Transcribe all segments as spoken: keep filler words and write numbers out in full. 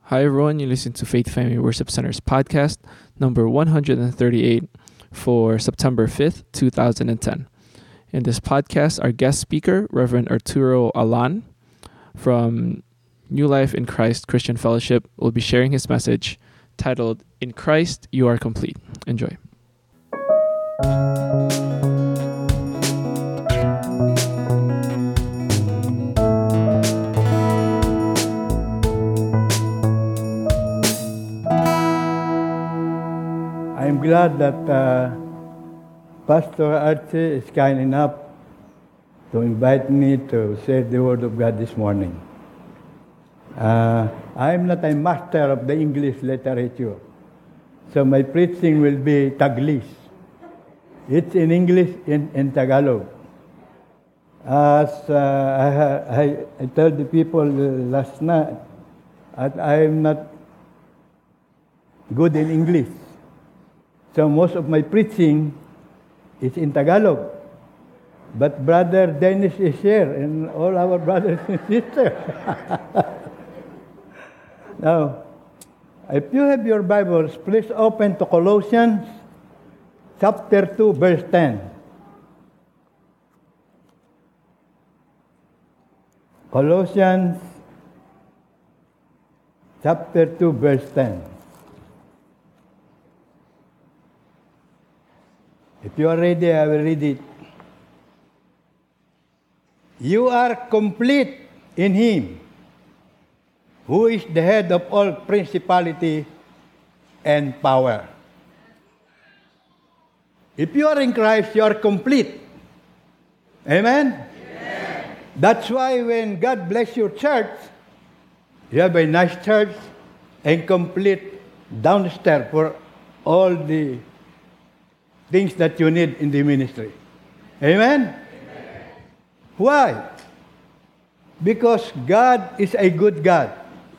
Hi everyone, you listen to Faith Family Worship Center's podcast number one hundred thirty-eight for September fifth, two thousand ten. In this podcast, our guest speaker, Reverend Arturo Alan from New Life in Christ Christian Fellowship, will be sharing his message titled, In Christ You Are Complete. Enjoy. I'm glad that uh, Pastor Archie is kind enough to invite me to say the Word of God this morning. Uh, I'm not a master of the English literature, so my preaching will be Taglish. It's in English in, in Tagalog. As uh, I, I, I told the people last night, that I'm not good in English. So most of my preaching is in Tagalog. But Brother Dennis is here, and all our brothers and sisters. Now, if you have your Bibles, please open to Colossians chapter two, verse ten. Colossians chapter two, verse ten. If you are ready, I will read it. You are complete in Him, who is the head of all principality and power. If you are in Christ, you are complete. Amen? Amen. That's why when God bless your church, you have a nice church and complete downstairs for all the things that you need in the ministry. Amen? Amen? Why? Because God is a good God.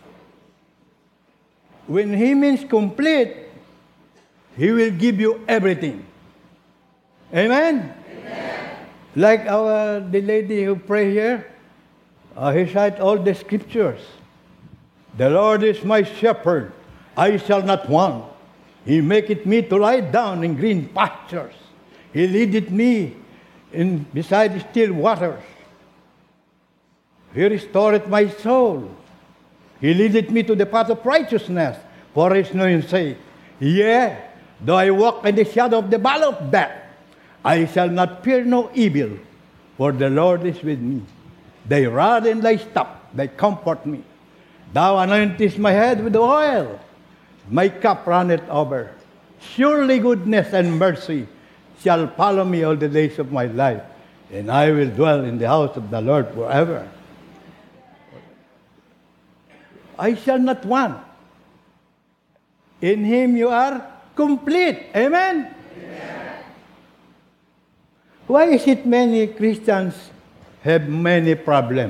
When He means complete, He will give you everything. Amen? Amen. Like our the lady who pray here, uh, he cite all the scriptures. The Lord is my shepherd, I shall not want. He maketh me to lie down in green pastures. He leadeth me in beside still waters. He restoreth my soul. He leadeth me to the path of righteousness for His name's sake. Yea, though I walk in the shadow of the valley of death, I shall not fear no evil, for the Lord is with me. Thy rod and thy staff, they comfort me. Thou anointest my head with oil. My cup runneth over. Surely goodness and mercy shall follow me all the days of my life, and I will dwell in the house of the Lord forever. I shall not want. In Him you are complete. Amen? Amen. Why is it many Christians have many problems?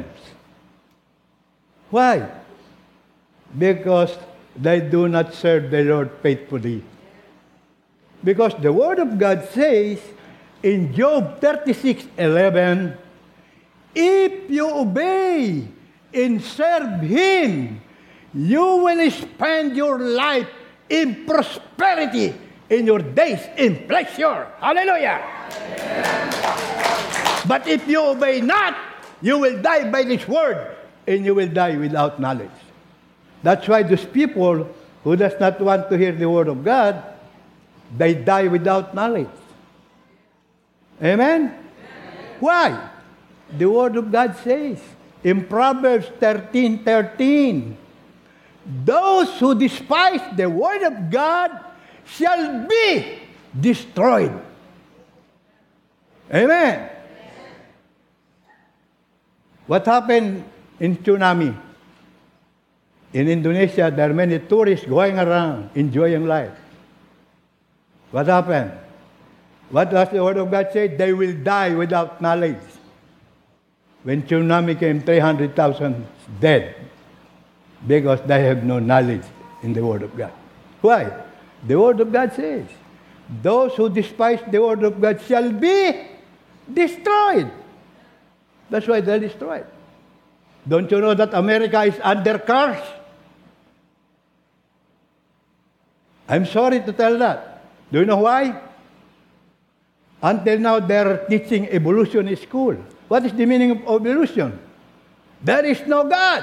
Why? Because they do not serve the Lord faithfully. Because the Word of God says in Job thirty-six eleven, if you obey and serve Him, you will spend your life in prosperity, in your days in pleasure. Hallelujah! Amen. But if you obey not, you will die by this Word, and you will die without knowledge. That's why those people who does not want to hear the Word of God, they die without knowledge. Amen? Amen? Why? The Word of God says in Proverbs thirteen thirteen, those who despise the Word of God shall be destroyed. Amen? Amen. What happened in tsunami? In Indonesia, there are many tourists going around enjoying life. What happened? What does the Word of God say? They will die without knowledge. When tsunami came, three hundred thousand dead because they have no knowledge in the Word of God. Why? The Word of God says, those who despise the Word of God shall be destroyed. That's why they're destroyed. Don't you know that America is under curse? I'm sorry to tell that. Do you know why? Until now, they're teaching evolution in school. What is the meaning of evolution? There is no God.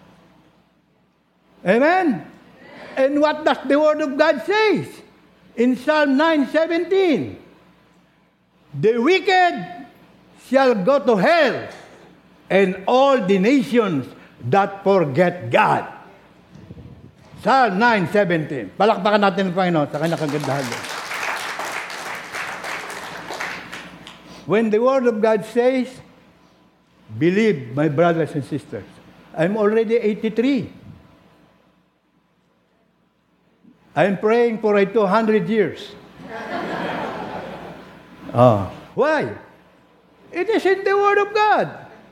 Amen? And what does the Word of God say? In Psalm nine seventeen, the wicked shall go to hell, and all the nations that forget God. Psalm nine seventeen. Palakpakan natin ang Panginoon sa kanyang kagandahan. When the Word of God says, believe, my brothers and sisters, I'm already eighty-three. I'm praying for a two hundred years. Oh. Why? It is in the Word of God.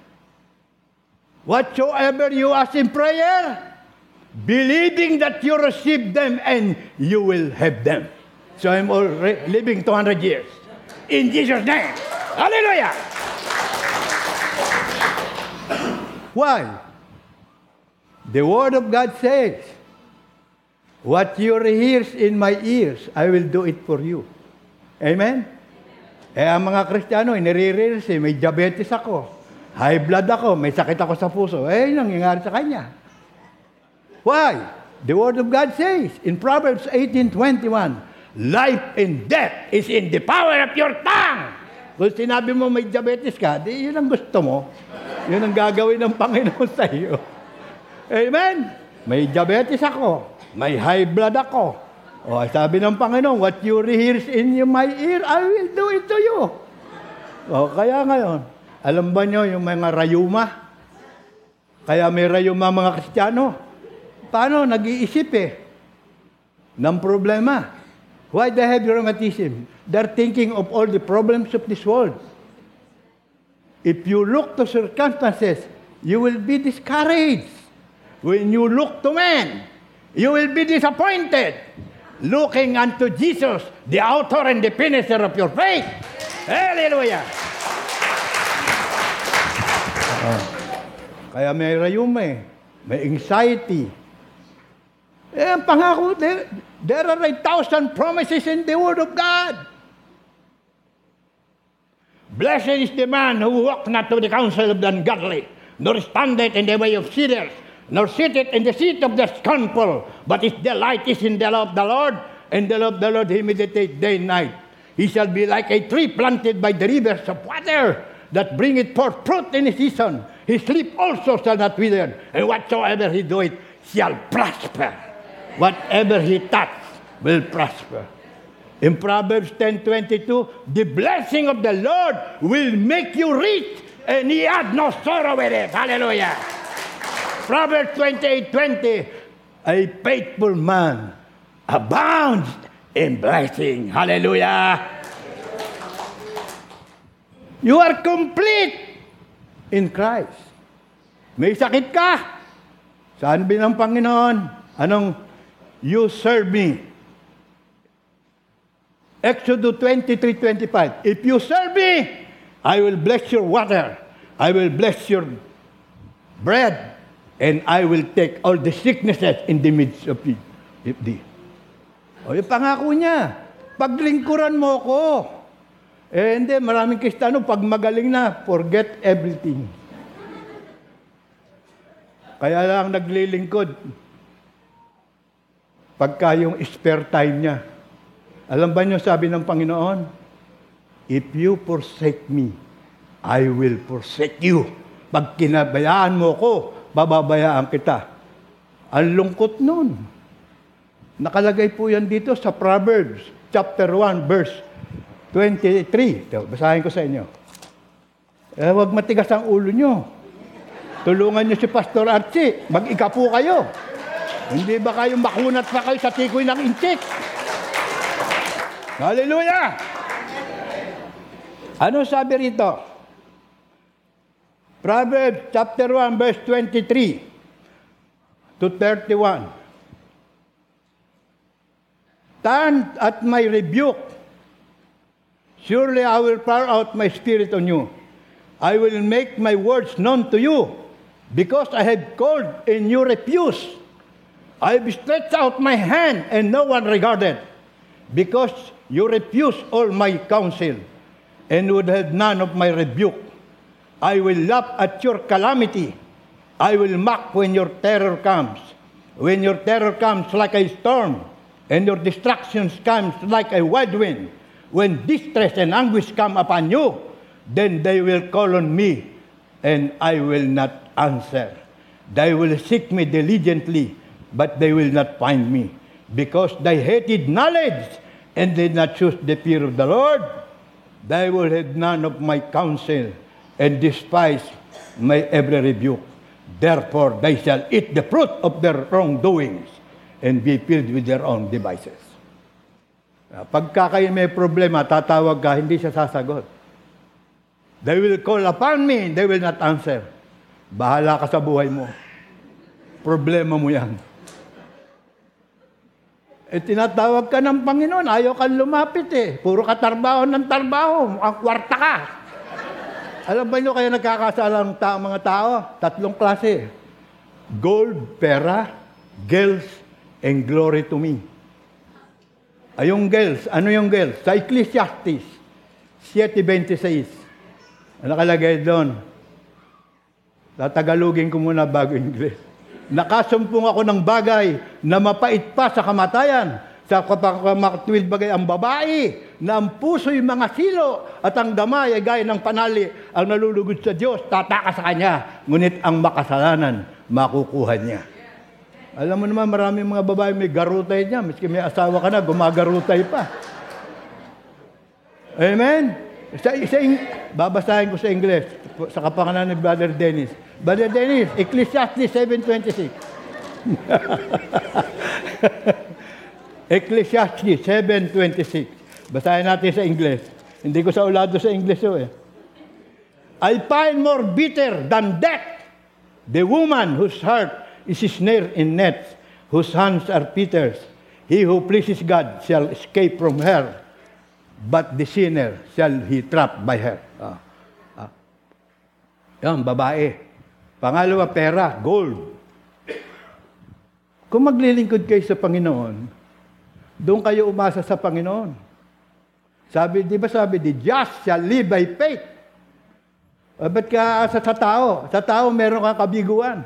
Whatsoever you ask in prayer, believing that you receive them and you will have them. So I'm already living two hundred years. In Jesus' name. Hallelujah! Why? The Word of God says, what you hear in my ears, I will do it for you. Amen? Eh, ang mga Kristiyano, nire-reels eh, may diabetes ako, high blood ako, may sakit ako sa puso. Eh, yun ang nangyayari sa kanya. Why? The Word of God says, in Proverbs eighteen twenty-one, life and death is in the power of your tongue. Kung sinabi mo may diabetes ka, di yun ang gusto mo. Yun ang gagawin ng Panginoon sa iyo. Amen? May diabetes ako. May high blood ako. O, sabi ng Panginoon, what you hear in my ear, I will do it to you. O, kaya ngayon, alam ba nyo yung mga rayuma? Kaya may rayuma mga Kristiyano. Paano? Nag-iisip eh. Ng problema. Why they have rheumatism? They're thinking of all the problems of this world. If you look to circumstances, you will be discouraged. When you look to man, you will be disappointed. Looking unto Jesus, the author and the finisher of your faith. Hallelujah! Uh, kaya may rayuma eh. May anxiety. Eh, ang pangako, there, there are a thousand promises in the Word of God. Blessed is the man who walks not to the counsel of the ungodly, nor standeth in the way of sinners, nor sitteth in the seat of the scornful, but his delight is in the law of the Lord, and the law of the Lord he meditates day and night. He shall be like a tree planted by the rivers of water, that bringeth forth fruit in his season. His leaf also shall not wither, and whatsoever he doeth shall prosper. Whatever he touch will prosper. In Proverbs ten twenty-two, the blessing of the Lord will make you rich, and he had no sorrow with it. Hallelujah. Proverbs twenty-eight twenty, a faithful man abounds in blessing. Hallelujah. You are complete in Christ. May sakit ka? Saan bilang Panginoon? Anong you serve me? Exodus twenty-three twenty-five. If you serve me, I will bless your water. I will bless your bread. And I will take all the sicknesses in the midst of thee. O, yung pangako niya. Paglingkuran mo ko. Eh, hindi. Maraming Kristiyano, pag magaling na, forget everything. Kaya lang naglilingkod. Pagka yung spare time niya. Alam ba niyo, sabi ng Panginoon, if you forsake me, I will forsake you. Pag kinabayaan mo ko, bababayaan kita. Ang lungkot nun. Nakalagay po yan dito sa Proverbs, chapter one, verse twenty-three. Ito, basahin ko sa inyo. Eh, huwag matigas ang ulo nyo. Tulungan nyo si Pastor Archie. Mag-ika po kayo. Hindi ba kayo makunat pa kayo sa tikoy ng inchik? Hallelujah! Ano sabi rito? Proverbs chapter one, verse twenty-three to thirty-one. Turn at my rebuke. Surely I will pour out my spirit on you. I will make my words known to you, because I have called and you refuse. I've stretched out my hand, and no one regarded, because you refuse all my counsel, and would have none of my rebuke. I will laugh at your calamity. I will mock when your terror comes. When your terror comes like a storm, and your destructions comes like a wild wind, when distress and anguish come upon you, then they will call on me, and I will not answer. They will seek me diligently, but they will not find me, because they hated knowledge and did not choose the fear of the Lord. They will have none of my counsel and despise my every rebuke. Therefore, they shall eat the fruit of their wrongdoings and be filled with their own devices. Pagka kayo may problema, tatawag ka, hindi siya sasagot. They will call upon me, they will not answer. Bahala ka sa buhay mo. Problema mo yan. Eh, tinatawag ka ng Panginoon, ayaw kang lumapit eh. Puro ka tarbaho ng tarbaho, mukhang kwarta ka. Alam ba nyo kaya nagkakasalang ta- mga tao? Tatlong klase. Gold, pera, girls, and glory to me. Ay, yung girls, ano yung girls? Sa Ecclesiastes seven twenty-six. Ano nakalagay doon? Tatagalugin ko muna bago English. Nakasumpong ako ng bagay na mapait pa sa kamatayan, sa kapakamatuwid bagay ang babae, na ang puso'y mga silo at ang damay ay gaya ng panali, ang nalulugod sa Diyos, tataka sa Kanya, ngunit ang makasalanan, makukuha niya. Alam mo naman, maraming mga babae may garutay niya, miski may asawa ka na, gumagarutay pa. Amen? Sa, sa, babasahin ko sa English, sa kapakanan ni Brother Dennis. Brother Dennis, Ecclesiastes seven twenty-six. Ecclesiastes seven twenty-six. Basahin natin sa English. Hindi ko sa ulado sa English yun eh. I find more bitter than death the woman whose heart is snare in nets, whose hands are fetters. He who pleases God shall escape from her, but the sinner shall he trap by her. Ah. Ah. Yan, babae. Pangalawa, pera, gold. Kung maglilingkod kayo sa Panginoon, doon kayo umasa sa Panginoon. Sabi, di ba sabi, the just shall live by faith. Uh, ba't ka sa, sa tao? Sa tao, meron kang kabiguan.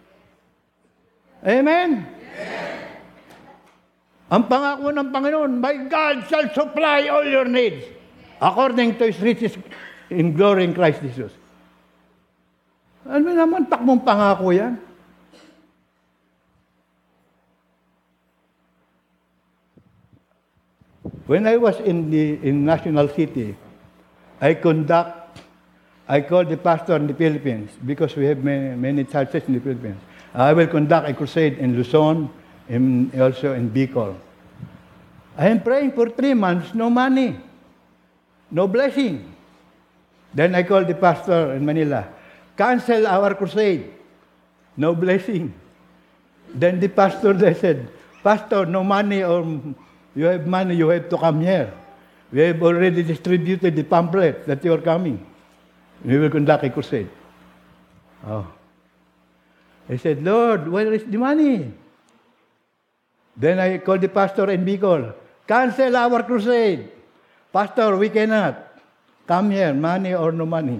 Amen? Amen? Ang pangako ng Panginoon, my God shall supply all your needs according to His riches in glory in Christ Jesus. Ano naman, takmong pangako yan? When I was in the in National City, I conduct, I called the pastor in the Philippines because we have many, many churches in the Philippines. I will conduct a crusade in Luzon and also in Bicol. I am praying for three months, no money, no blessing. Then I called the pastor in Manila, cancel our crusade, no blessing. Then the pastor, they said, Pastor, no money, or you have money, you have to come here. We have already distributed the pamphlet that you are coming. We will conduct a crusade. Oh. I said, Lord, where is the money? Then I called the pastor in Bicol, cancel our crusade. Pastor, we cannot. Come here, money or no money.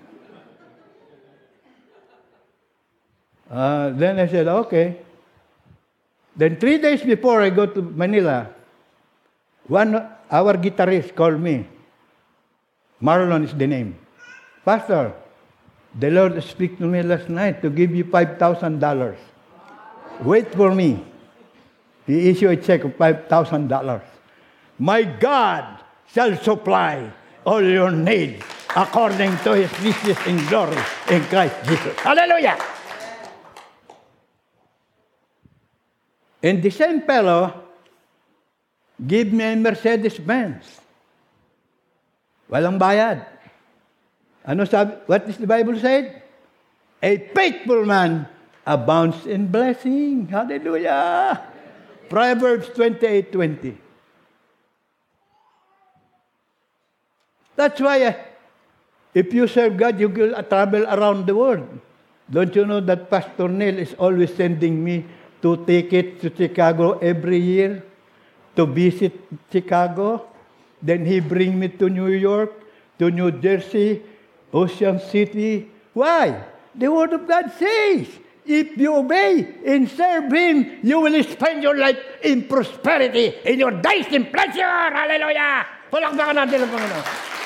Uh, then I said, okay. Then three days before I go to Manila, one our guitarist called me. Marlon is the name. Pastor, the Lord spoke to me last night to give you five thousand dollars. Wait for me. He issued a check of five thousand dollars. My God shall supply all your needs according to His riches in glory in Christ Jesus. Hallelujah! And the same fellow give me a Mercedes-Benz. Walang bayad. Ano sabi? What is the Bible said? A faithful man abounds in blessing. Hallelujah! Proverbs twenty-eight twenty. That's why uh, if you serve God, you will travel around the world. Don't you know that Pastor Neil is always sending me two tickets to Chicago every year to visit Chicago. Then he bring me to New York, to New Jersey, Ocean City. Why? The Word of God says, if you obey and serve Him, you will spend your life in prosperity, in your days in pleasure. Hallelujah! Palakpakan natin ang Panginoon.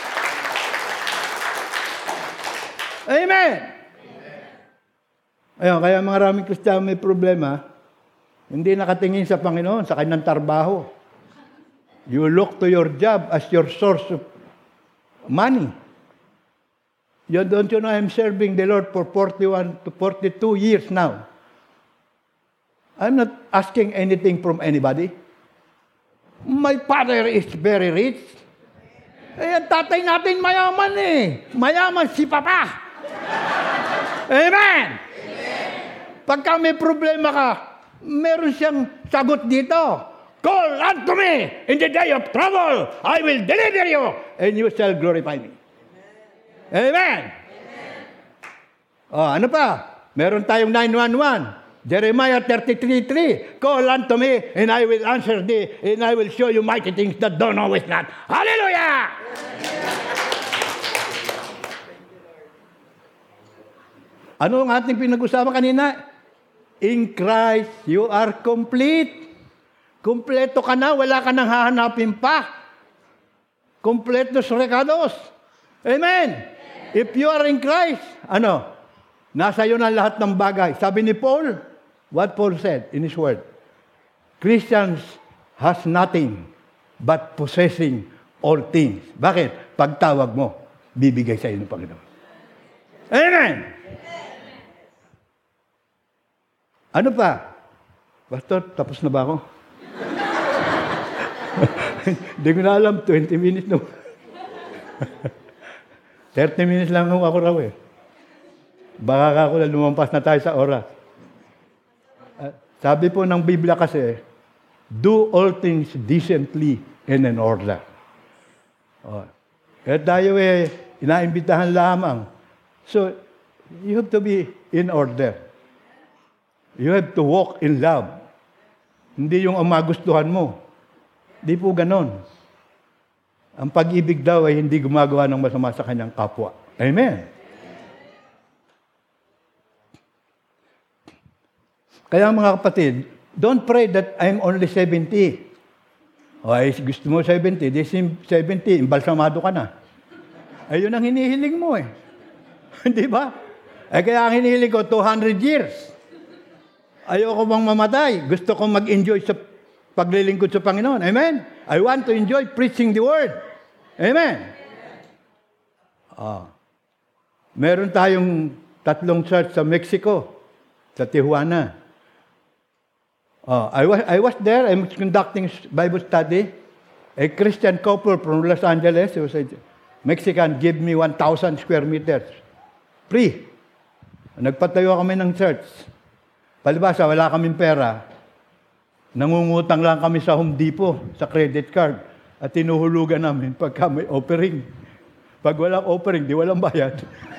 Amen! Ayun, kaya maraming Kristiyano may problema, hindi nakatingin sa Panginoon, sa kanyang trabaho. You look to your job as your source of money. You don't you know I'm serving the Lord for forty-one to forty-two years now. I'm not asking anything from anybody. My father is very rich. Eh, ang tatay natin mayaman eh. Mayaman si Papa. Amen! Pagka may problema ka, meron siyang sagot dito. Call unto me in the day of trouble. I will deliver you and you shall glorify me. Amen. Oh, ano pa? Meron tayong nine one one. Jeremiah thirty-three three. Call unto me and I will answer thee and I will show you mighty things that thou knowest not. Hallelujah! Ano ang ating pinag-usapan kanina? In Christ, you are complete. Kompleto ka na, wala ka nang hahanapin pa. Kompletos recados. Amen. If you are in Christ, ano? Nasa iyo na lahat ng bagay. Sabi ni Paul, what Paul said in his word, Christians has nothing but possessing all things. Bakit? Pagtawag mo, bibigay sa iyo ng Panginoon. Amen. Ano pa? Pastor, tapos na ba ako? Hindi ko na alam, twenty minutes na. thirty minutes lang ako raw eh. Baka ako na lumampas na tayo sa oras. Uh, sabi po ng Biblia kasi, do all things decently and in order. Oh. Kaya tayo eh, inaimbitahan lamang. So, you have to be in order. You have to walk in love. Hindi yung ang magustuhan mo. Di po ganon. Ang pag-ibig daw ay hindi gumagawa ng masama sa kanyang kapwa. Amen. Kaya mga kapatid, don't pray that I'm only seventy. O ay gusto mo seventy, di seventy, imbalsamado ka na. Ayun ang hinihiling mo eh. Di ba? Ay kaya ang hinihiling ko, two hundred years. Ayoko bang mamatay. Gusto kong mag-enjoy sa paglilingkod sa Panginoon. Amen? I want to enjoy preaching the Word. Amen? Ah. Meron tayong tatlong church sa Mexico, sa Tijuana. Ah, I was, I was there. I was conducting Bible study. A Christian couple from Los Angeles, it was a Mexican, give me one thousand square meters. Free. Nagpatayo kami ng church. Palibasa, wala kaming pera. Nangungutang lang kami sa Home Depot, sa credit card. At tinuhulugan namin pagka may offering. Pag walang offering, di walang bayad.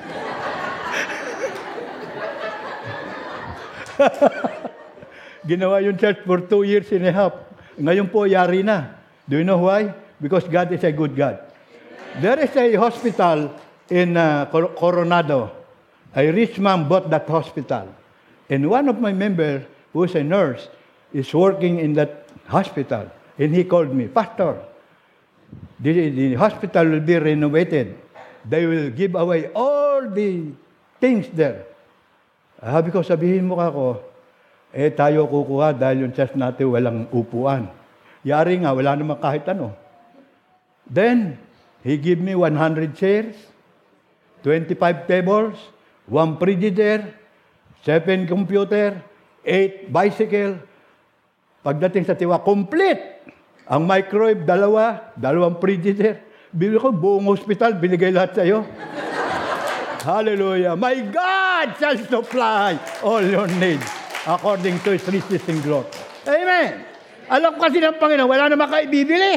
Ginawa yung church for two years and a half. Ngayon po, yari na. Do you know why? Because God is a good God. There is a hospital in uh, Coronado. A rich man bought that hospital. And one of my members, who is a nurse, is working in that hospital. And he called me, Pastor, the, the hospital will be renovated. They will give away all the things there. Sabi ko, sabihin mo ako, eh tayo kukuha dahil yung church natin walang upuan. Yari nga, wala naman kahit ano. Then, he give me one hundred chairs, twenty-five tables, one frigidaire, seven computer, eight bicycle. Pagdating sa tiwa, complete. Ang microwave, dalawa, dalawang frigidaire. Bili ko, buong hospital, binigay lahat sa'yo. Hallelujah. My God shall supply all your needs according to His riches in glory. Amen. Alam kasi ng Panginoon, wala naman kayo bibili.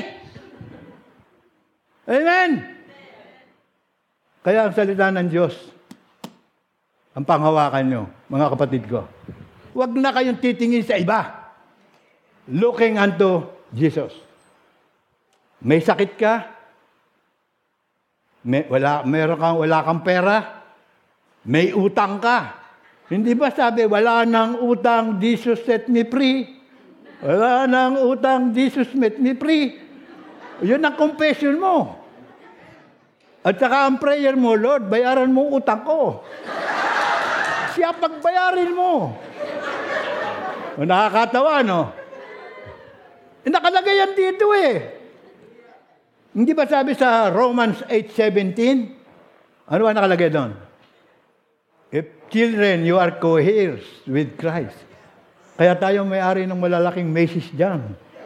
Amen. Kaya ang salita ng Diyos, ang panghawakan nyo, mga kapatid ko. Huwag na kayong titingin sa iba. Looking unto Jesus. May sakit ka? May, wala, meron kang, wala kang pera? May utang ka? Hindi ba sabi, wala nang utang, Jesus set me free? Wala nang utang, Jesus set me free? Yun ang confession mo. At saka ang prayer mo, Lord, bayaran mo utang ko. Siya pagbayarin mo. O, nakakatawa, no? E, nakalagay yan dito eh. Hindi ba sabi sa Romans eight seventeen? Ano ba nakalagay doon? If children, you are co-heirs with Christ. Kaya tayo may-ari ng malalaking message dyan.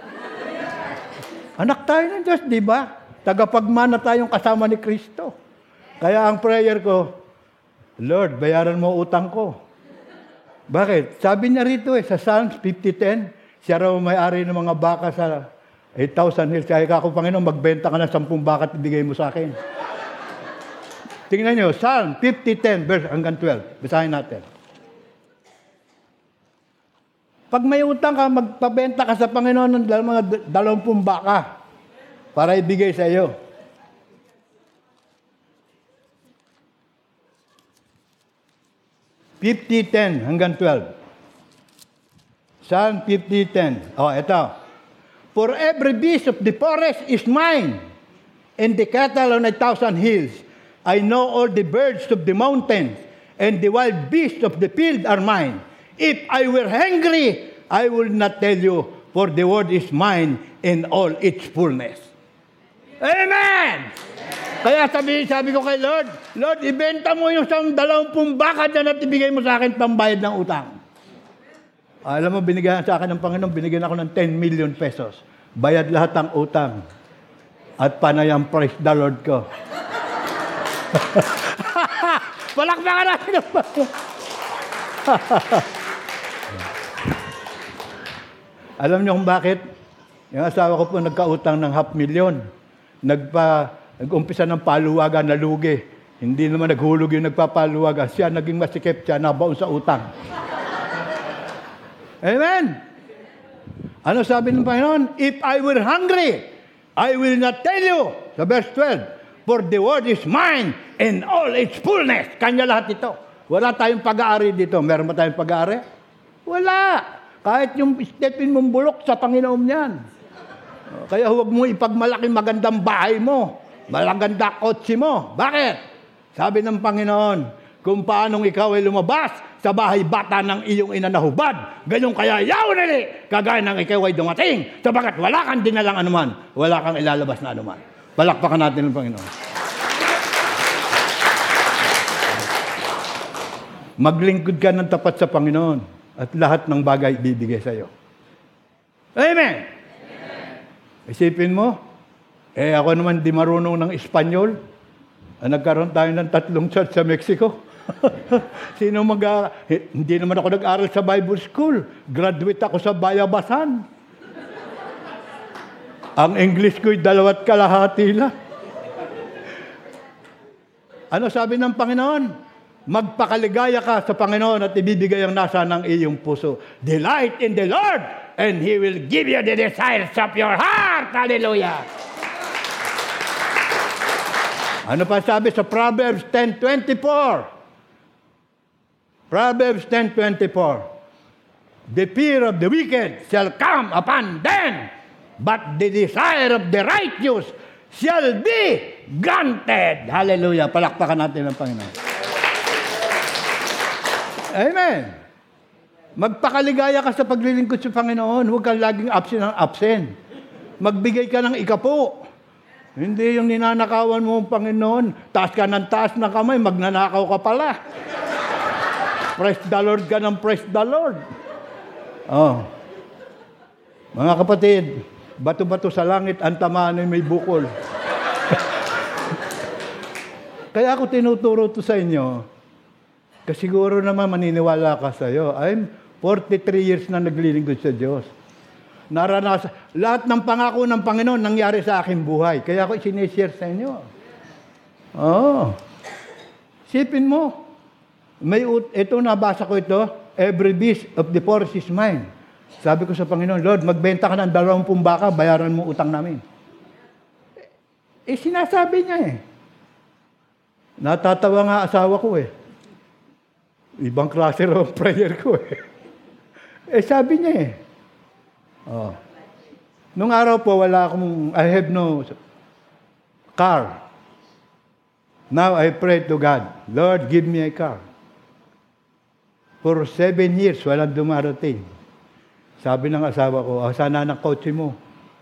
Anak tayo ng Diyos, di ba? Tagapagmana tayong kasama ni Kristo. Kaya ang prayer ko, Lord, bayaran mo utang ko. Bakit? Sabi niya rito eh, sa Psalms fifty ten, siya raw may-ari ng mga baka sa eight thousand hills. Kaya ako, Panginoon, magbenta ka ng sampung baka at ibigay mo sa akin. Tingnan niyo, Psalm fifty ten, verse hanggang twelve. Basahin natin. Pag may utang ka, magpabenta ka sa Panginoon ng mga dalawampung baka para ibigay sa iyo. fifty ten hanggang twelve. Psalm fifty ten. Oh, ito. For every beast of the forest is mine, and the cattle on a thousand hills. I know all the birds of the mountains, and the wild beasts of the field are mine. If I were hungry, I will not tell you, for the word is mine in all its fullness. Amen! Kaya sabi, sabi ko kay Lord, Lord, ibenta mo yung isang dalawampung baka dyan at ibigay mo sa akin pambayad ng utang. Alam mo, binigyan sa akin ng Panginoon, binigyan ako ng ten million pesos. Bayad lahat ng utang. At panay ang praise the Lord ko. Palakpakan natin ang Panginoon. Alam niyo kung bakit? Yung asawa ko po nagkautang ng half million. Nagpa, nag-umpisa ng paluwagan na lugi. Hindi naman naghulog yung nagpapaluwagan. Siya naging masikip siya, nabaon sa utang. Amen? Ano sabi ng Panginoon? If I were hungry, I will not tell you. Sa verse twelve, for the word is mine in all its fullness. Kanya lahat ito. Wala tayong pag-aari dito. Meron ba tayong pag-aari? Wala. Kahit yung stepin mong bulok sa Panginoon yan. Kaya huwag mo ipagmalaki magandang bahay mo. Malaganda kotse mo. Bakit? Sabi ng Panginoon, kung paanong ikaw ay lumabas sa bahay bata ng iyong ina na hubad, gayon kaya yaw nili, kagaya ng ikaw ay dumating, sabagat wala kang dinalang anuman, wala kang ilalabas na anuman. Palakpakan natin ng Panginoon. Maglingkod ka ng tapat sa Panginoon at lahat ng bagay ibibigay sa iyo. Amen! Amen. Isipin mo, eh ako naman di marunong ng Espanyol. Nagkaroon tayo ng tatlong church sa Mexico. Sino mag eh, hindi naman ako nag-aral sa Bible School. Graduate ako sa Bayabasan. Ang English ko'y dalawat kalahati lang. Ano sabi ng Panginoon? Magpakaligaya ka sa Panginoon at ibibigay ang nasa ng iyong puso. Delight in the Lord, and He will give you the desires of your heart. Hallelujah! Ano pa sabi sa Proverbs ten twenty-four? Proverbs ten twenty-four. The fear of the wicked shall come upon them, but the desire of the righteous shall be granted. Hallelujah. Palakpakan natin ang Panginoon. Amen. Magpakaligaya ka sa paglilingkod sa Panginoon. Huwag kang laging absent ng absent. Magbigay ka ng ikapo. Hindi yung ninanakawan mo, Panginoon. Taas ka ng taas na kamay, magnanakaw ka pala. Praise the Lord ka ng praise the Lord. Oh. Mga kapatid, bato-bato sa langit, ang tamaan ay may bukol. Kaya ako tinuturo to sa inyo, kasi siguro naman maniniwala ka sa iyo. I'm forty-three years na naglilingkod sa Diyos. Naranasan, lahat ng pangako ng Panginoon nangyari sa aking buhay. Kaya ako sinishare sa inyo. Oh. Sipin mo. May ut- ito, nabasa ko ito. every beast of the forest is mine. Sabi ko sa Panginoon, Lord, magbenta ka ng dalawampung baka, bayaran mo utang namin. Eh, sinasabi niya eh. Natatawa nga asawa ko eh. Ibang klase raw ang prayer ko eh. Eh, sabi niya eh. Oh. Nung araw po, wala akong, I have no car. Now I pray to God, Lord, give me a car. For seven years, walang dumarating. Sabi ng asawa ko, oh, sana ng kotse mo.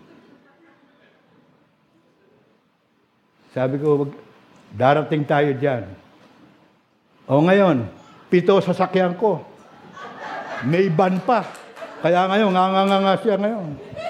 Sabi ko, darating tayo dyan. O ngayon, pito sasakyan ko. May ban pa. Kaya ngayon, nga nga nga nga siya ngayon.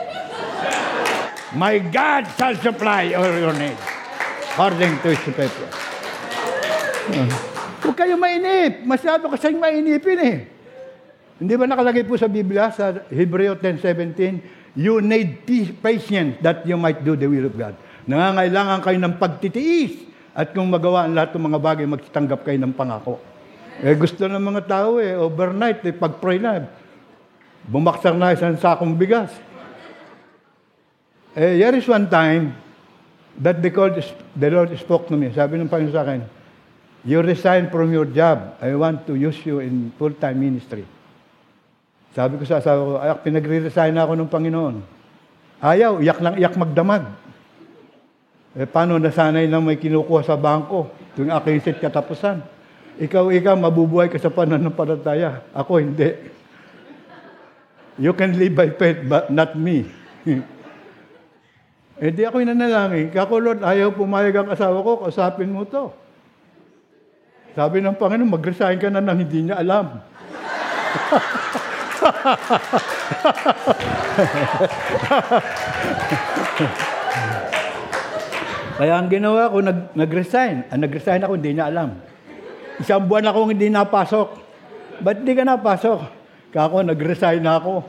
My God shall supply all your needs according to His purpose. Uh, huwag kayo mainip. Masyado kasing mainipin eh. Hindi ba nakalagay po sa Biblia, sa Hebreo ten seventeen, you need patience that you might do the will of God. Nangangailangan kayo ng pagtitiis at kung magawa ang lahat ng mga bagay, magtanggap kayo ng pangako. Eh gusto ng mga tao eh, overnight, eh, pag-pray na, bumaksak na isang sakong bigas. Eh, there is one time that the Lord, the Lord spoke to me. Sabi ng Panginoon sa akin, you resign from your job. I want to use you in full-time ministry. Sabi ko sa asawa ko, ay, pinagre-resign ako ng Panginoon. Ayaw, iyak lang iyak magdamag. Eh, paano nasanay lang may kinukuha sa bangko tuwing aking sit katapusan? Ikaw, ikaw, mabubuhay ka sa pananampalataya. Ako, hindi. You can live by faith, but not me. Eh, di ako'y nanalangin. Kako, Lord, ayaw pumayag ang asawa ko, kausapin mo to. Sabi ng Panginoon, mag-resign ka na nang hindi niya alam. Kaya ang ginawa ko, nag, nag-resign. Ah, nag-resign ako, hindi niya alam. Isang buwan akong hindi napasok. Ba't di ka napasok? Kako, nag-resign na ako.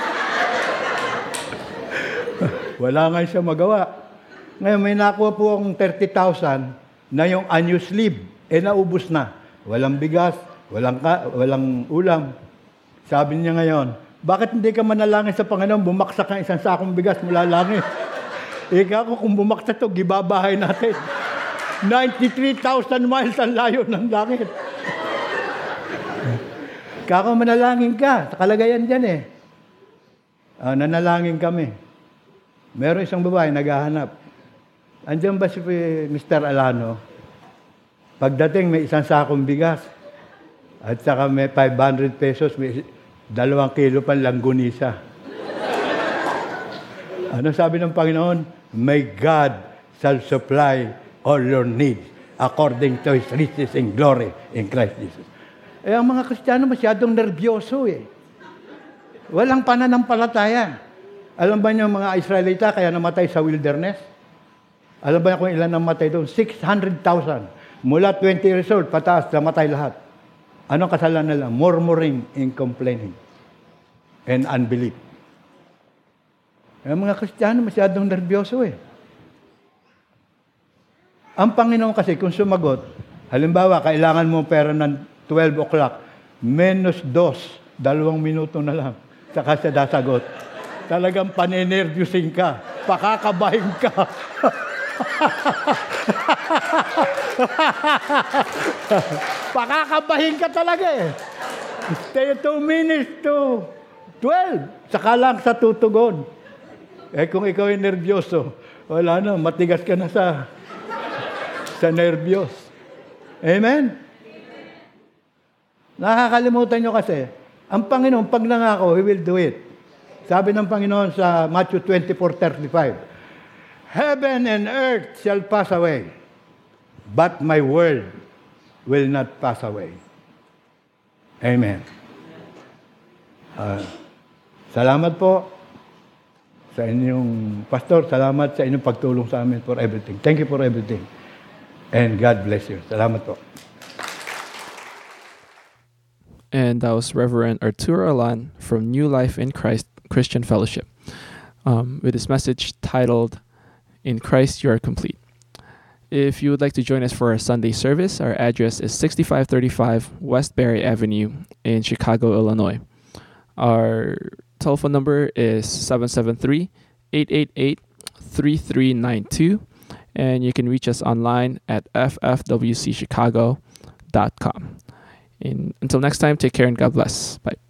Wala nga siya magawa. Ngayon, may nakuha po akong thirty thousand na yung unused leave. Eh, naubos na. Walang bigas, walang, ka, walang ulam. Sabi niya ngayon, bakit hindi ka manalangin sa Panginoon, bumaksak ang isang sakong bigas mula langit? Ika ko, kung bumaksak ito, gibabahay natin. ninety-three thousand miles ang layo ng langit. Kako, manalangin ka. Kalagayan dyan eh. Uh, nanalangin kami. Meron isang babae naghahanap. Andiyan ba si Mister Alano? Pagdating, may isang sakong bigas. At saka may five hundred pesos, may dalawang kilo pa langgunisa. Ano sabi ng Panginoon? May God shall supply all your needs according to His riches in glory in Christ Jesus. Eh, ang mga Kristiyano masyadong nervyoso eh. Walang pananampalataya. Alam ba niyo mga Israelita kaya namatay sa wilderness? Alam ba niyo kung ilan namatay doon? six hundred thousand. Mula twenty years old, pataas, namatay lahat. Anong kasalanan nila? Murmuring and complaining. And unbelief. Ang mga Kristiyano masyadong nervyoso eh. Ang Panginoon kasi kung sumagot, halimbawa, kailangan mo pera ng twelve o'clock, menos dos, dalawang minuto na lang, saka siya dasagot. Talagang panenervyusin ka, pakakabahin ka. Pakakabahin ka talaga eh. Stay two minutes to twelve, saka lang sa tutugon. Eh kung ikaw ay nervyoso, wala na, matigas ka na sa sa nervyos. Amen? Nakakalimutan nyo kasi, ang Panginoon, pag nangako, He will do it. Sabi ng Panginoon sa Matthew twenty-four thirty-five, heaven and earth shall pass away, but my word will not pass away. Amen. Uh, salamat po sa inyong pastor. Salamat sa inyong pagtulong sa amin for everything. Thank you for everything. And God bless you. Salamat po. And that was Reverend Arturo Alan from New Life in Christ Christian Fellowship um, with his message titled, In Christ You Are Complete. If you would like to join us for our Sunday service, our address is sixty-five thirty-five West Barry Avenue in Chicago, Illinois. Our telephone number is seven seven three, eight eight eight, three three nine two, and you can reach us online at f f w c chicago dot com. And until next time, take care and God bless. Bye.